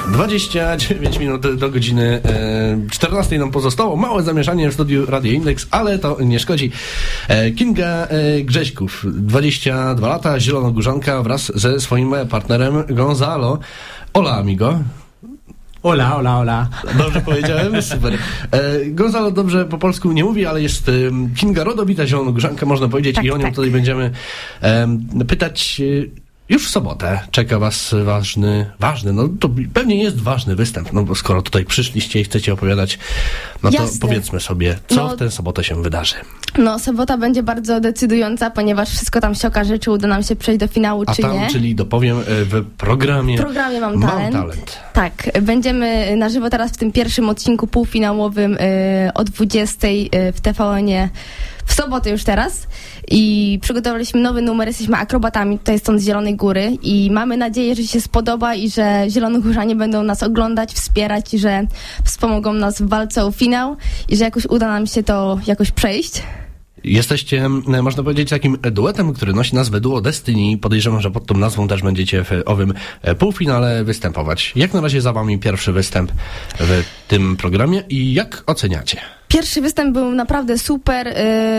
29 minut do godziny 14 nam pozostało. Małe zamieszanie w studiu Radio Indeks, ale to nie szkodzi. Kinga Grześków, 22 lata, zielonogórzanka wraz ze swoim partnerem Gonzalo. Hola, amigo. Hola. Dobrze powiedziałem? Super. Gonzalo dobrze po polsku nie mówi, ale jest Kinga rodowita zielonogórzanka, można powiedzieć, i o nią tutaj będziemy pytać. Już w sobotę czeka was ważny, no to pewnie jest ważny występ, no bo skoro tutaj przyszliście i chcecie opowiadać, no to Jasne. Powiedzmy sobie, co w tę sobotę się wydarzy. No, sobota będzie bardzo decydująca, ponieważ wszystko tam się okaże, czy uda nam się przejść do finału, czy nie. A tam, czyli dopowiem, w programie Mam talent. Tak, będziemy na żywo teraz w tym pierwszym odcinku półfinałowym o 20:00 w TVN-ie w sobotę już teraz i przygotowaliśmy nowy numer, jesteśmy akrobatami tutaj stąd z Zielonej Góry i mamy nadzieję, że się spodoba i że zielonogórzanie będą nas oglądać, wspierać i że wspomogą nas w walce o finał i że jakoś uda nam się to jakoś przejść. Jesteście, można powiedzieć, takim duetem, który nosi nazwę Duo Destiny. Podejrzewam, że pod tą nazwą też będziecie w owym półfinale występować. Jak na razie za wami pierwszy występ w tym programie i jak oceniacie? Pierwszy występ był naprawdę super.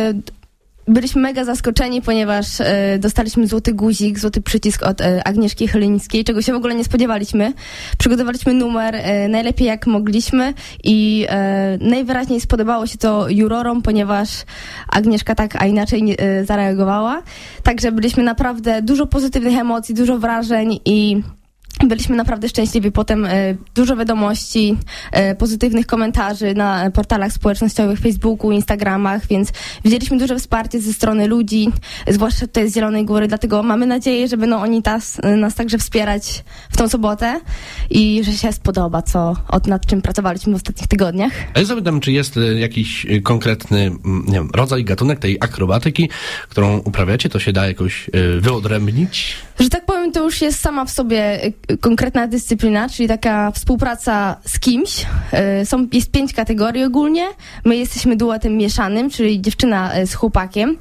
Byliśmy mega zaskoczeni, ponieważ dostaliśmy złoty guzik, złoty przycisk od Agnieszki Chylińskiej, czego się w ogóle nie spodziewaliśmy. Przygotowaliśmy numer najlepiej jak mogliśmy i najwyraźniej spodobało się to jurorom, ponieważ Agnieszka tak, a inaczej nie, zareagowała. Także byliśmy naprawdę dużo pozytywnych emocji, dużo wrażeń i byliśmy naprawdę szczęśliwi. Potem dużo wiadomości, pozytywnych komentarzy na portalach społecznościowych, Facebooku, Instagramach, więc widzieliśmy duże wsparcie ze strony ludzi, zwłaszcza tutaj z Zielonej Góry, dlatego mamy nadzieję, że będą oni nas także wspierać w tą sobotę i że się spodoba, nad czym pracowaliśmy w ostatnich tygodniach. A ja zapytam, czy jest jakiś konkretny, nie wiem, rodzaj, gatunek tej akrobatyki, którą uprawiacie, to się da jakoś wyodrębnić? Że tak powiem, to już jest sama w sobie konkretna dyscyplina, czyli taka współpraca z kimś. Jest 5 kategorii ogólnie. My jesteśmy duetem mieszanym, czyli dziewczyna z chłopakiem.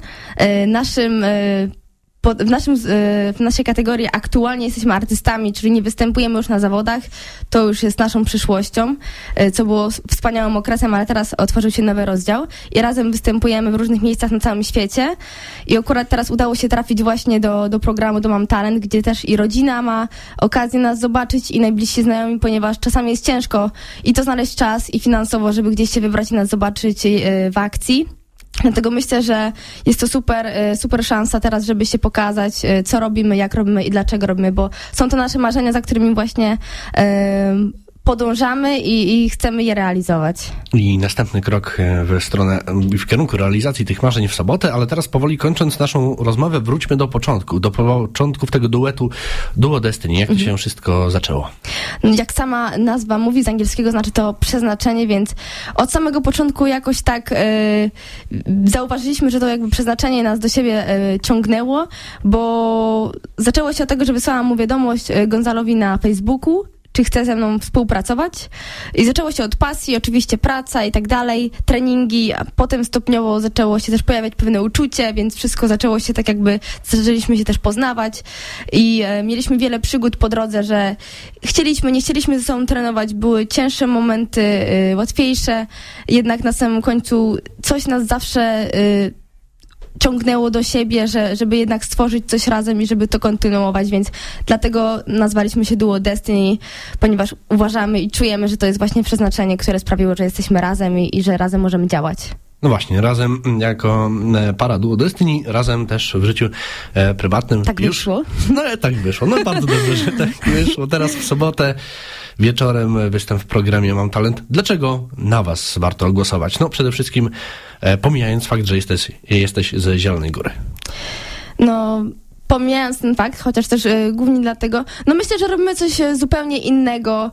W naszej kategorii aktualnie jesteśmy artystami, czyli nie występujemy już na zawodach. To już jest naszą przyszłością, co było wspaniałym okresem, ale teraz otworzył się nowy rozdział i razem występujemy w różnych miejscach na całym świecie. I akurat teraz udało się trafić właśnie do programu Mam Talent, gdzie też i rodzina ma okazję nas zobaczyć i najbliżsi znajomi, ponieważ czasami jest ciężko i to znaleźć czas i finansowo, żeby gdzieś się wybrać i nas zobaczyć w akcji. Dlatego myślę, że jest to super szansa teraz, żeby się pokazać, co robimy, jak robimy i dlaczego robimy, bo są to nasze marzenia, za którymi właśnie podążamy i chcemy je realizować. I następny krok w kierunku realizacji tych marzeń w sobotę, ale teraz powoli kończąc naszą rozmowę, wróćmy do początków tego duetu Duo Destiny. Jak to się wszystko zaczęło? Jak sama nazwa mówi, z angielskiego znaczy to przeznaczenie, więc od samego początku jakoś tak zauważyliśmy, że to jakby przeznaczenie nas do siebie ciągnęło, bo zaczęło się od tego, że wysłałam mu wiadomość Gonzalowi na Facebooku, czy chce ze mną współpracować. I zaczęło się od pasji, oczywiście praca i tak dalej, treningi, a potem stopniowo zaczęło się też pojawiać pewne uczucie, więc wszystko zaczęło się tak jakby, zaczęliśmy się też poznawać i mieliśmy wiele przygód po drodze, że nie chcieliśmy ze sobą trenować, były cięższe momenty, łatwiejsze, jednak na samym końcu coś nas zawsze ciągnęło do siebie, żeby jednak stworzyć coś razem i żeby to kontynuować, więc dlatego nazwaliśmy się Duo Destiny, ponieważ uważamy i czujemy, że to jest właśnie przeznaczenie, które sprawiło, że jesteśmy razem i że razem możemy działać. No właśnie, razem jako para Duo Destiny, razem też w życiu prywatnym. Tak wyszło. Tak wyszło. No bardzo dobrze, że tak wyszło. Teraz w sobotę wieczorem występ w programie Mam Talent. Dlaczego na was warto głosować? No przede wszystkim pomijając fakt, że jesteś z Zielonej Góry. No, pomijając ten fakt, chociaż też głównie dlatego, no myślę, że robimy coś zupełnie innego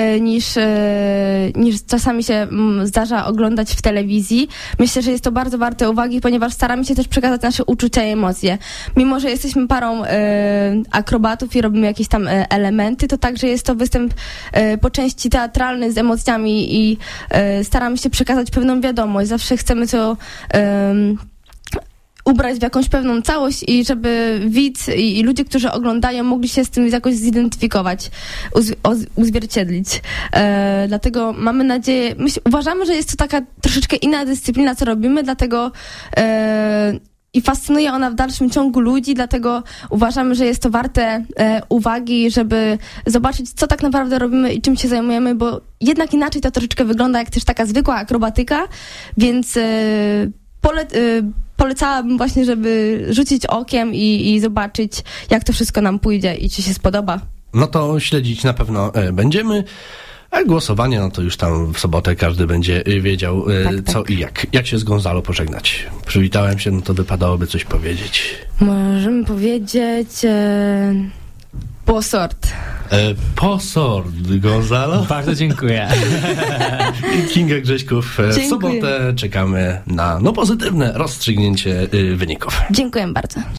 niż czasami się zdarza oglądać w telewizji. Myślę, że jest to bardzo warte uwagi, ponieważ staramy się też przekazać nasze uczucia i emocje. Mimo, że jesteśmy parą akrobatów i robimy jakieś tam elementy, to także jest to występ po części teatralny z emocjami i staramy się przekazać pewną wiadomość. Zawsze chcemy to ubrać w jakąś pewną całość i żeby widz i ludzie, którzy oglądają, mogli się z tym jakoś zidentyfikować, uzwierciedlić. Dlatego mamy nadzieję, uważamy, że jest to taka troszeczkę inna dyscyplina, co robimy, dlatego i fascynuje ona w dalszym ciągu ludzi, dlatego uważamy, że jest to warte uwagi, żeby zobaczyć, co tak naprawdę robimy i czym się zajmujemy, bo jednak inaczej to troszeczkę wygląda jak też taka zwykła akrobatyka, więc polecałabym właśnie, żeby rzucić okiem i zobaczyć, jak to wszystko nam pójdzie i czy się spodoba. No to śledzić na pewno będziemy. A głosowanie, no to już tam w sobotę każdy będzie wiedział, co i jak. Jak się z Gonzalo pożegnać? Przywitałem się, no to wypadałoby coś powiedzieć. Możemy powiedzieć... po sort. Po sort, Gonzalo. Bardzo dziękuję. I Kinga Grześków. W sobotę czekamy na pozytywne rozstrzygnięcie wyników. Dziękuję bardzo.